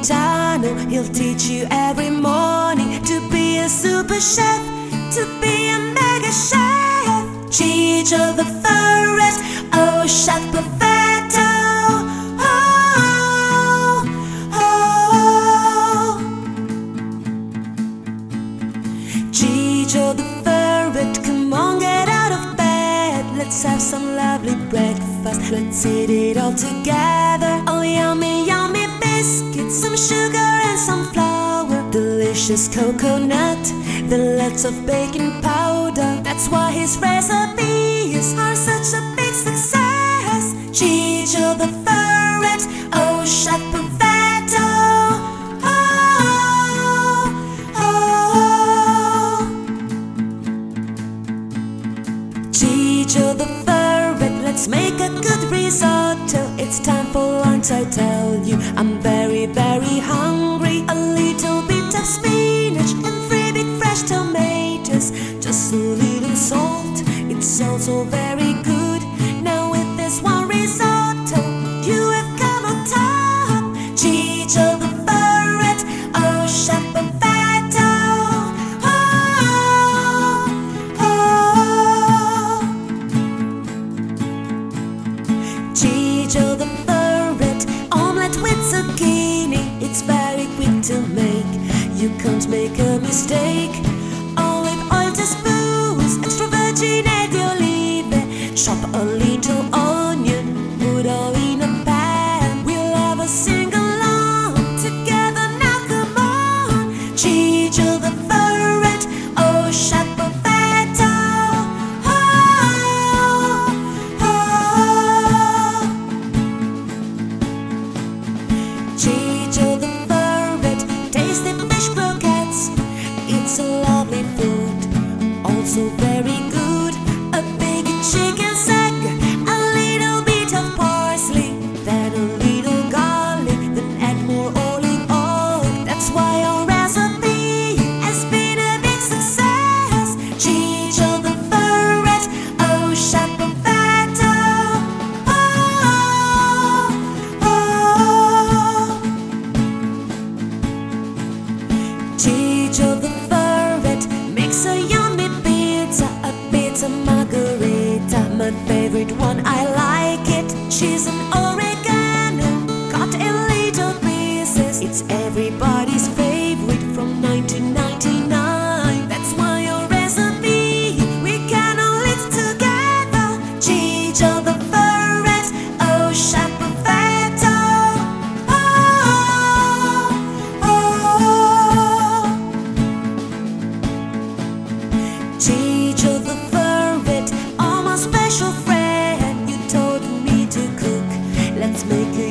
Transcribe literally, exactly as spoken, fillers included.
Napolitano. He'll teach you every morning to be a super chef, to be a mega chef. Gigio the Ferret, oh chef perfetto. Oh, oh. Gigio the Ferret, come on, get out of bed. Let's have some lovely breakfast. Let's eat it all together. Oh, yummy, yummy biscuits, some sugar and some flour, delicious coconut, then lots of baking powder. That's why his recipes are such a big success. Gigio the Ferret, oh chef perfetto. Oh, oh. Gigio the Ferret, let's make a good risotto. It's time for lunch, I tell you. I'm very, very hungry. A little bit of spinach and three big fresh tomatoes. Just a little salt, it's also very good. Now with this one risotto, you have come on top. Gigio the Ferret, oh chef perfetto. Oh, oh. Gigio the Ferret, omelette with zucchini. It's very quick to make, you can't make a mistake. Olive oil, two spoons, extra virgin e di olive. Chop a little onion, put all in a pan. We'll have a sing along together now, come on. Gigio the Ferret, oh chef perfetto. Oh, oh. Gigio the Ferret, tasty fish croquettes. It's a lovely food, also very good. A big chicken's egg, a little bit of parsley, then a little garlic, then add more olive oil. That's why our recipe has been a big success. Gigio the Ferret, oh chef perfetto. Oh, oh. Gigio the Ferret makes a yummy pizza, a pizza margherita, my favorite one, I like it. Cheese and oregano, cut in little pieces. It's everybody's favorite from nineteen ninety-nine. That's why your recipe we can all eat together. Gigio the Ferret, oh chef perfetto. Oh, oh. Gigio the Ferret, oh my special friend, you taught me to cook. Let's make it